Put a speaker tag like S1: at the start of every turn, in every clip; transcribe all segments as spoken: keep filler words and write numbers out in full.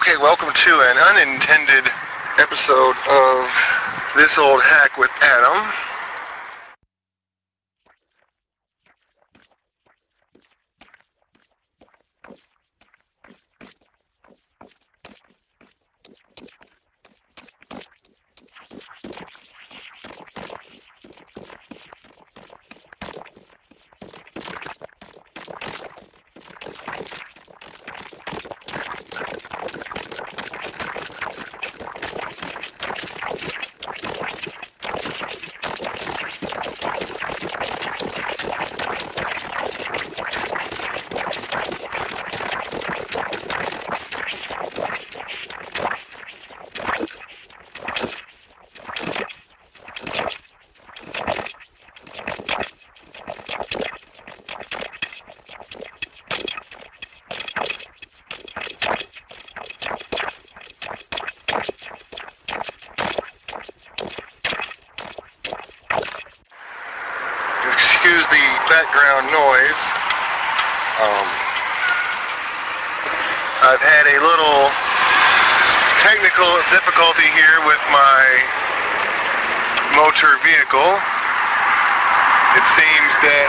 S1: Okay, welcome to an unintended episode of This Old Hack with Adam. Excuse the background noise. Um, I've had a little technical difficulty here with my motor vehicle. It seems that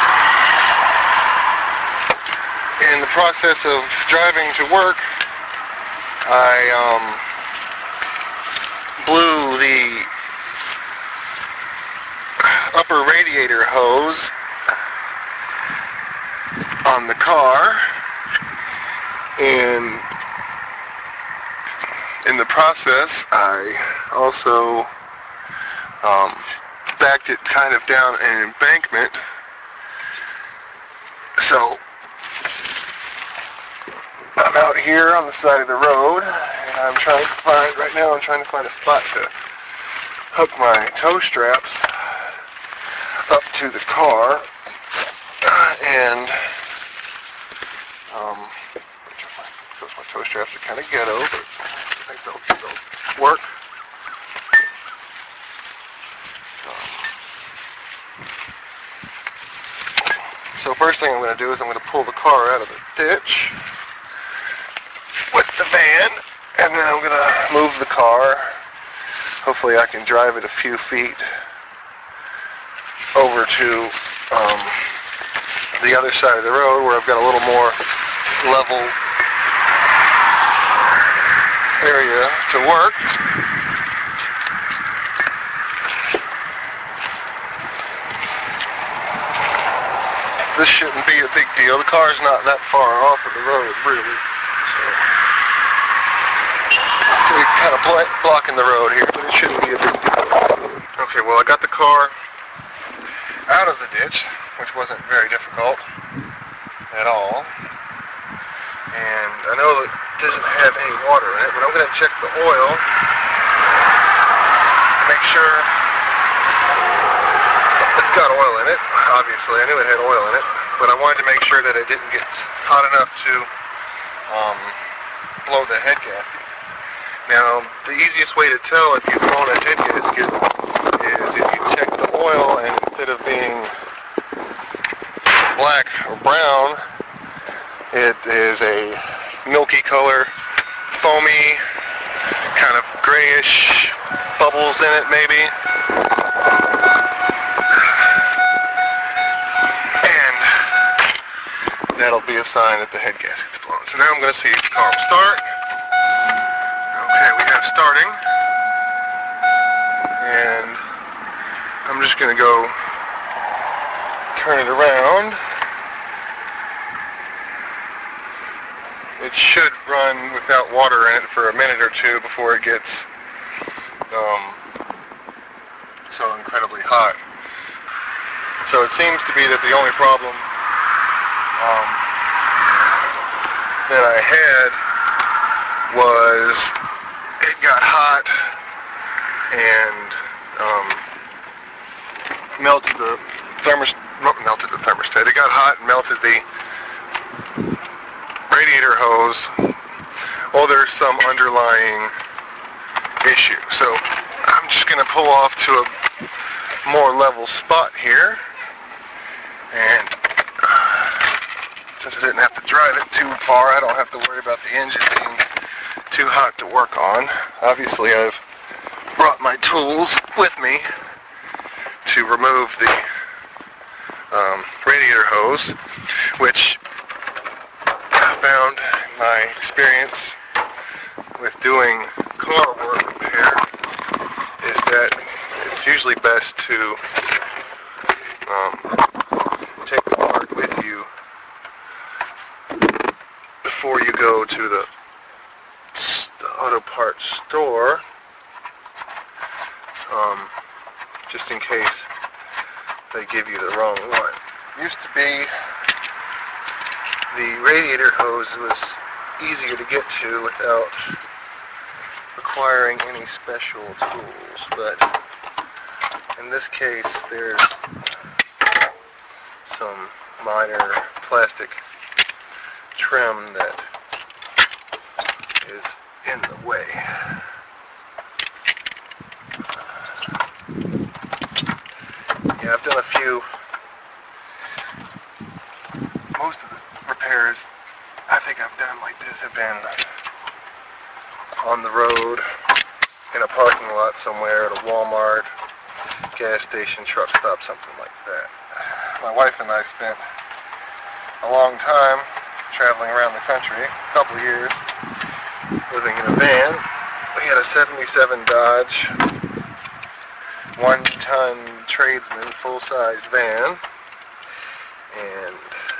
S1: in the process of driving to work, I um, blew the upper radiator hose on the car, and in the process I also um, backed it kind of down an embankment. So I'm out here on the side of the road, and I'm trying to find, right now I'm trying to find a spot to hook my tow straps up to the car, and um, those my tow straps are kind of ghetto, but I think they'll, they'll work. So first thing I'm going to do is I'm going to pull the car out of the ditch with the van, and then I'm going to move the car. Hopefully I can drive it a few feet over to um, the other side of the road where I've got a little more level area to work. This shouldn't be a big deal. The car's not that far off of the road, really. So, it's kind of blocking the road here, but it shouldn't be a big deal. Okay, well, I got the car out of the ditch, which wasn't very difficult at all. And I know that it doesn't have any water in it, but I'm going to check the oil, make sure it's got oil in it. Obviously, I knew it had oil in it, but I wanted to make sure that it didn't get hot enough to um, blow the head gasket. Now, the easiest way to tell if you've blown a head gasket is if you check the oil, and instead of being black or brown, it is a milky color, foamy, kind of grayish bubbles in it maybe. And that'll be a sign that the head gasket's blown. So now I'm going to see if the car will start. Okay, we have starting. And I'm just going to go turn it around. It should run without water in it for a minute or two before it gets um, so incredibly hot. So it seems to be that the only problem um, that I had was it got hot and um, melted the thermostat. Melted the thermostat. It got hot and melted the radiator hose. Well, there's some underlying issue. So I'm just going to pull off to a more level spot here, and uh, since I didn't have to drive it too far, I don't have to worry about the engine being too hot to work on. Obviously, I've brought my tools with me to remove the um, radiator hose, which I found in my experience with doing car work repair is that it's usually best to um, take the part with you before you go to the, the auto parts store, um, just in case they give you the wrong one. Used to be the radiator hose was easier to get to without requiring any special tools, but in this case there's some minor plastic trim that is in the way. Yeah, I've done a few, most of the repairs I think I've done like this have been on the road, in a parking lot somewhere, at a Walmart, gas station, truck stop, something like that. My wife and I spent a long time traveling around the country, a couple of years, living in a van. We had a seventy-seven Dodge, one-ton tradesman, full-size van, and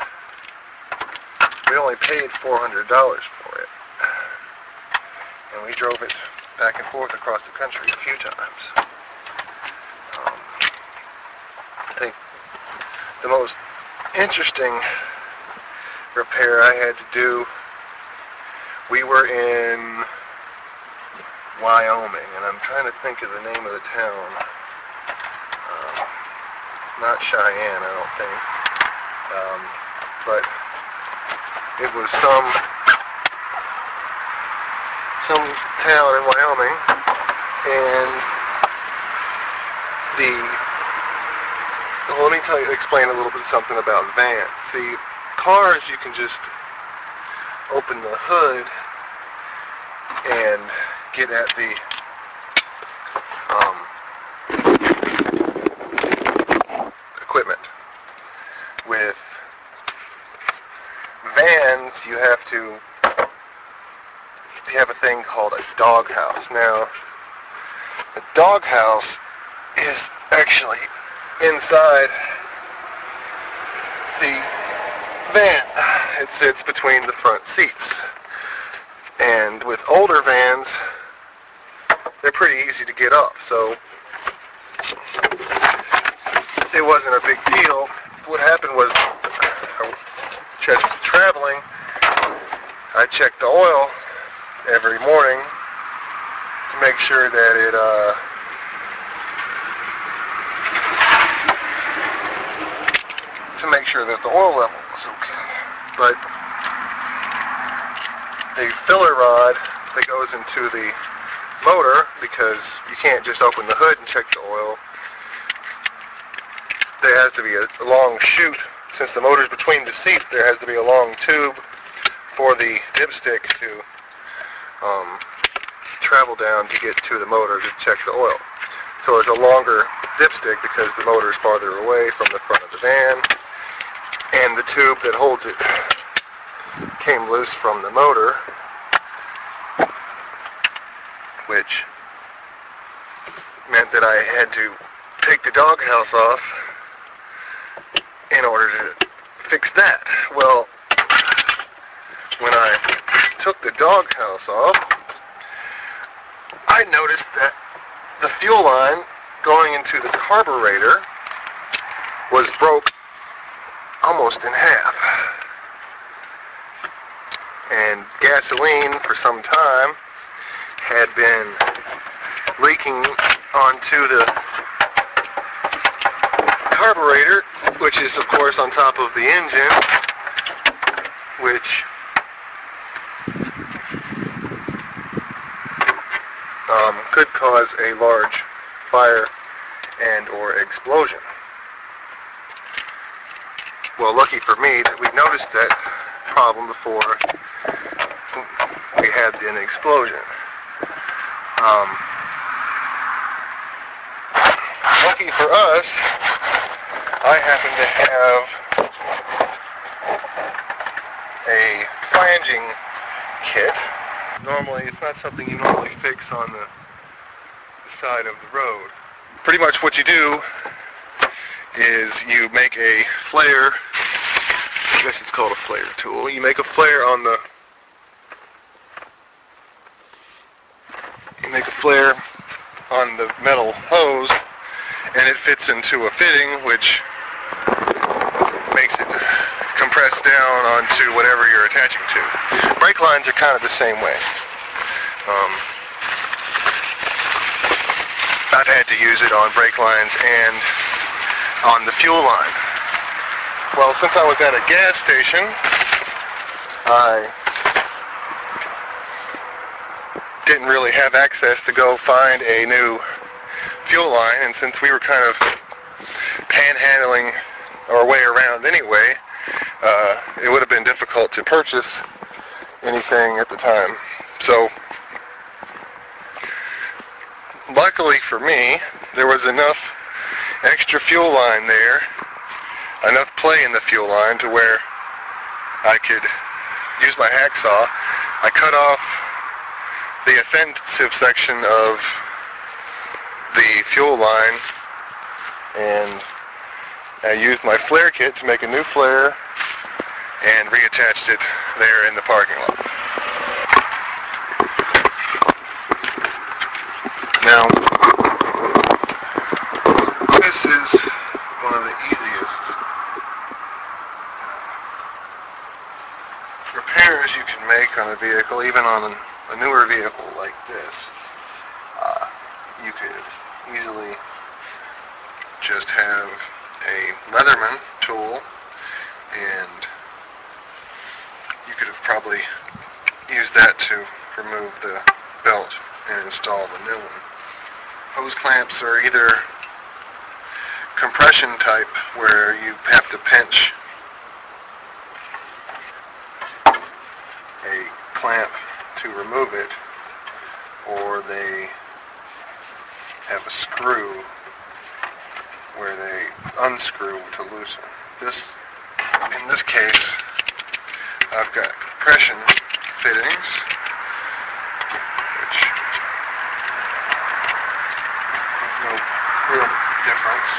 S1: we only paid four hundred dollars for it. And we drove it back and forth across the country a few times. Um, I think the most interesting repair I had to do, we were in Wyoming, and I'm trying to think of the name of the town. Um, not Cheyenne, I don't think. Um, but it was some some town in Wyoming, and the well, let me tell you, explain a little bit something about vans. See, cars you can just open the hood and get at the um, equipment. With vans, you have to you have a thing called a doghouse. Now, the doghouse is actually inside the van. It sits between the front seats. And with older vans, they're pretty easy to get up, so it wasn't a big deal. What happened was, just traveling, I checked the oil every morning to make sure that it uh, to make sure that the oil level was okay. But the filler rod that goes into the motor, because you can't just open the hood and check the oil, there has to be a, a long chute. Since the motor's between the seats, there has to be a long tube for the dipstick to um, travel down to get to the motor to check the oil. So it's a longer dipstick because the motor is farther away from the front of the van, and the tube that holds it came loose from the motor, which meant that I had to take the doghouse off in order to fix that. Well, when I took the doghouse off, I noticed that the fuel line going into the carburetor was broke almost in half. And gasoline for some time had been leaking onto the carburetor, which is of course on top of the engine, which um, could cause a large fire and or explosion. Well, lucky for me that we noticed that problem before we had an explosion. Um, lucky for us, I happen to have a flanging kit. Normally, it's not something you normally fix on the, the side of the road. Pretty much what you do is you make a flare. I guess it's called a flare tool. You make a flare on the you make a flare on the metal hose, and it fits into a fitting which makes it compress down onto whatever you're attaching to. Brake lines are kind of the same way. Um, I've had to use it on brake lines and on the fuel line. Well, since I was at a gas station, I didn't really have access to go find a new fuel line, and since we were kind of panhandling our way around anyway, uh, it would have been difficult to purchase anything at the time. So, luckily for me, there was enough extra fuel line there, enough play in the fuel line to where I could use my hacksaw. I cut off the offensive section of the fuel line, and I used my flare kit to make a new flare and reattached it there in the parking lot. Now, this is one of the easiest repairs you can make on a vehicle, even on a newer vehicle like this. Uh, you could easily just have a Leatherman tool, and you could have probably used that to remove the belt and install the new one. Hose clamps are either compression type, where you have to pinch a clamp to remove it, or they have a screw where they unscrew to loosen. This, in this case, I've got compression fittings, which there's no real difference.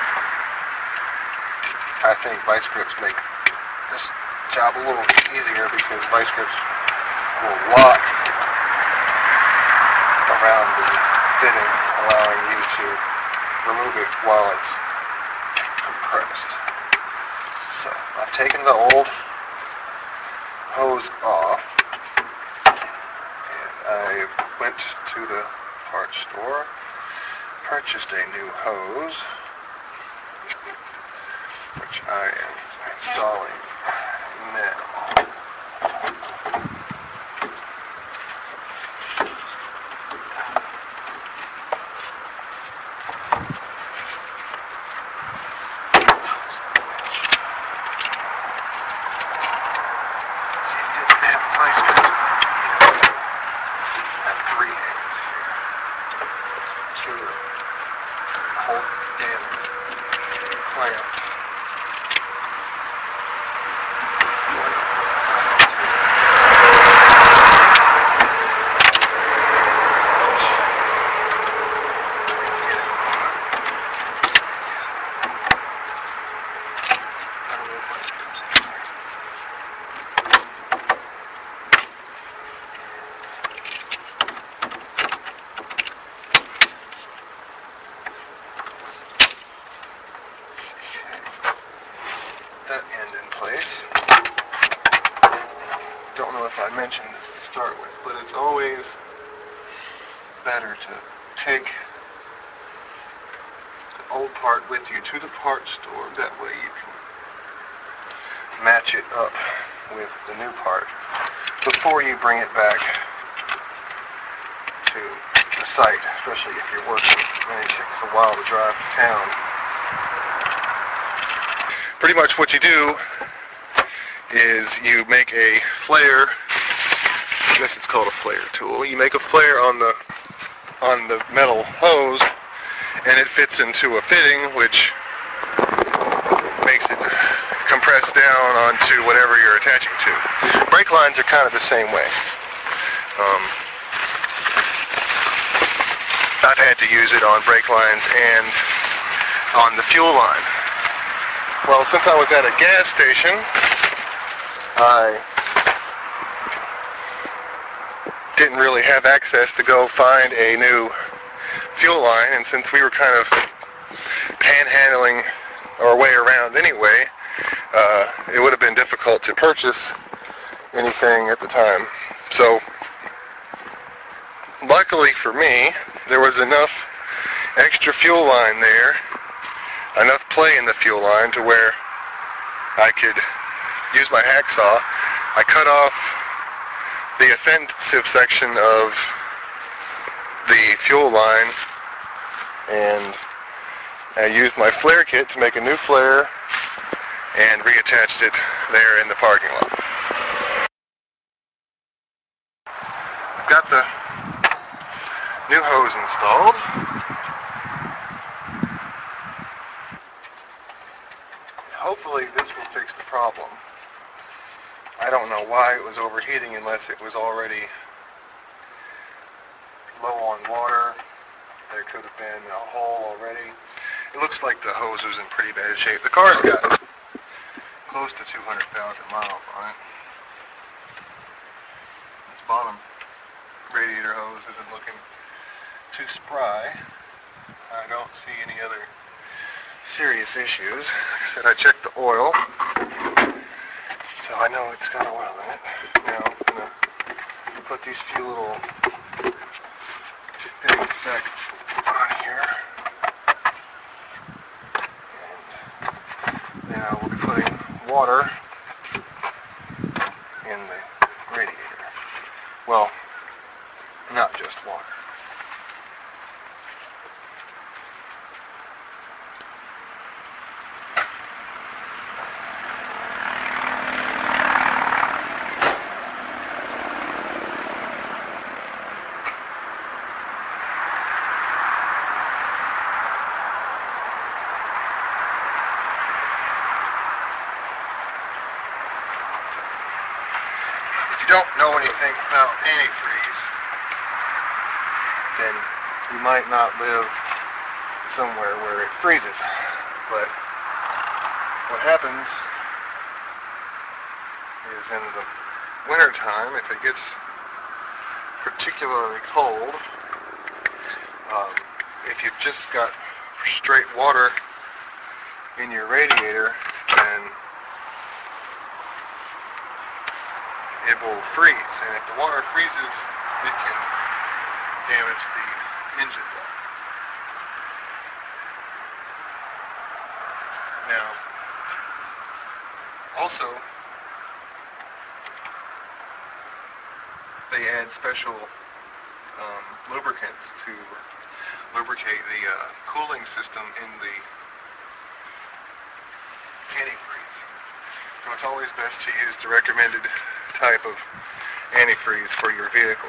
S1: I think vice grips make this job a little easier because vice grips will lock around the fitting, allowing you to remove it while it's compressed. So I've taken the old hose off, and I went to the parts store, purchased a new hose, which I am installing now. That end in place. Don't know if I mentioned this to start with, but it's always better to take an old part with you to the parts store. That way you can match it up with the new part before you bring it back to the site, especially if you're working and it takes a while to drive to town. Pretty much what you do is you make a flare I guess it's called a flare tool. You make a flare on the on the metal hose, and it fits into a fitting, which makes it compress down onto whatever you're attaching to. Brake lines are kind of the same way. Um, I've had to use it on brake lines and on the fuel line. Well, since I was at a gas station, I didn't really have access to go find a new fuel line, and since we were kind of panhandling our way around anyway, uh, it would have been difficult to purchase anything at the time. So, luckily for me, there was enough extra fuel line there, enough play in the fuel line to where I could use my hacksaw. I cut off the offensive section of the fuel line, and I used my flare kit to make a new flare and reattached it there in the parking lot. I've got the new hose installed. Hopefully this will fix the problem. I don't know why it was overheating unless it was already low on water. There could have been a hole already. It looks like the hose was in pretty bad shape. The car's got close to two hundred thousand miles on it. This bottom radiator hose isn't looking too spry. I don't see any other serious issues. Like I said, I checked the oil, so I know it's got oil in it. Now I'm going to put these few little things back on here, and then I will be putting water in the radiator. Well, not just water. If you don't know anything about antifreeze, then you might not live somewhere where it freezes. But what happens is in the winter time, if it gets particularly cold, um, if you've just got straight water in your radiator, then it will freeze, and if the water freezes, it can damage the engine block. Now, also, they add special um, lubricants to lubricate the uh, cooling system in the antifreeze. So it's always best to use the recommended type of antifreeze for your vehicle.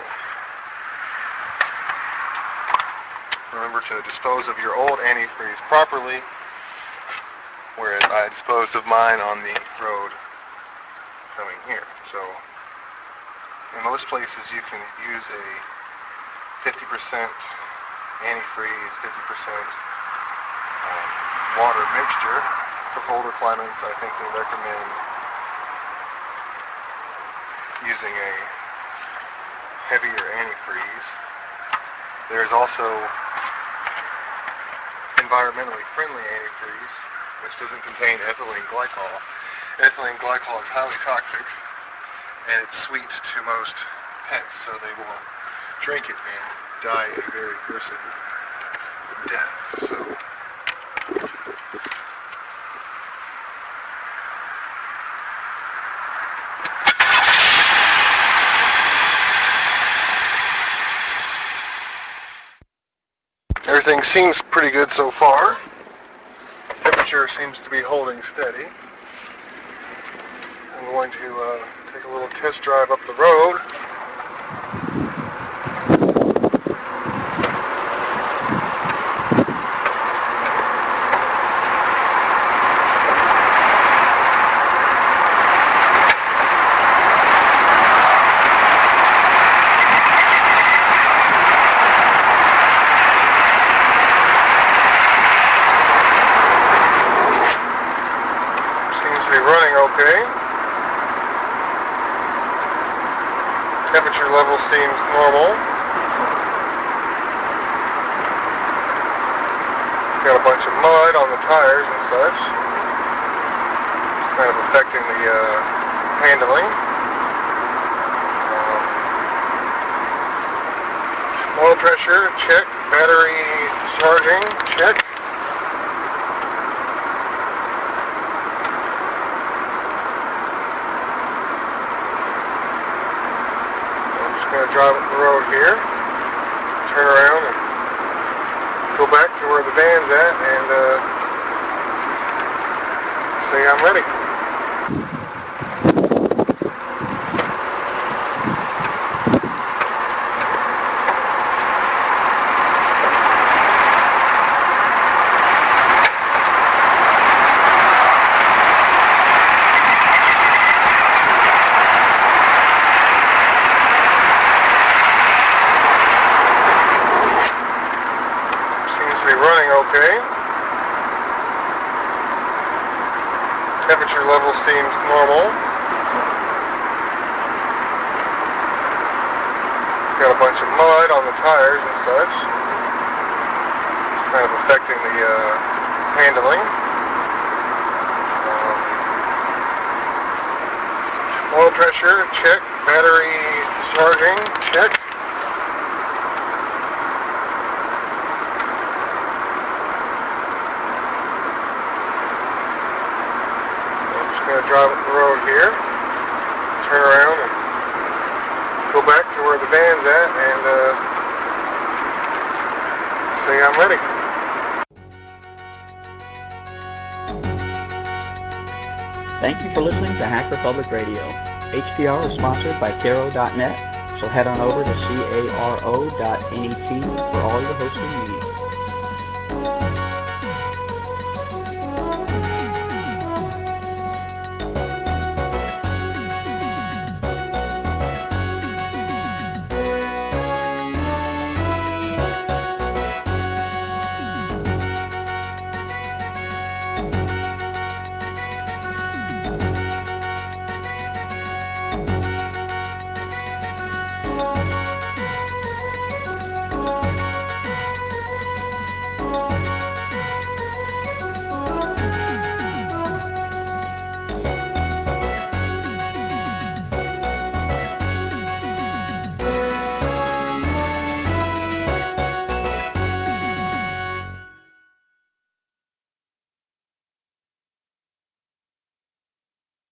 S1: Remember to dispose of your old antifreeze properly, whereas I disposed of mine on the road coming here. So in most places you can use a fifty percent antifreeze, fifty percent um, water mixture. For colder climates, I think they recommend using a heavier antifreeze. There's also environmentally friendly antifreeze, which doesn't contain ethylene glycol. Ethylene glycol is highly toxic, and it's sweet to most pets, so they will drink it and die a very gruesome death. So everything seems pretty good so far. Temperature seems to be holding steady. I'm going to uh, take a little test drive up the road running okay. Temperature level seems normal. Got a bunch of mud on the tires and such. Kind of affecting the uh, handling. Um, oil pressure, check. Battery charging, check. I'm just going to drive up the road here, turn around and go back to where the van's at and uh, say I'm ready. Seems to be running okay. Temperature level seems normal. Got a bunch of mud on the tires and such. Kind of affecting the uh, handling. Um, oil pressure, check. Battery charging, check. I'm just going to drive up the road here, turn around and go back to where the van's at and uh, say I'm ready.
S2: Thank you for listening to Hacker Public Radio. H P R is sponsored by Caro dot net, so head on over to caro dot net for all your hosting needs.